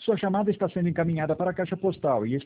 Sua chamada está sendo encaminhada para a caixa postal e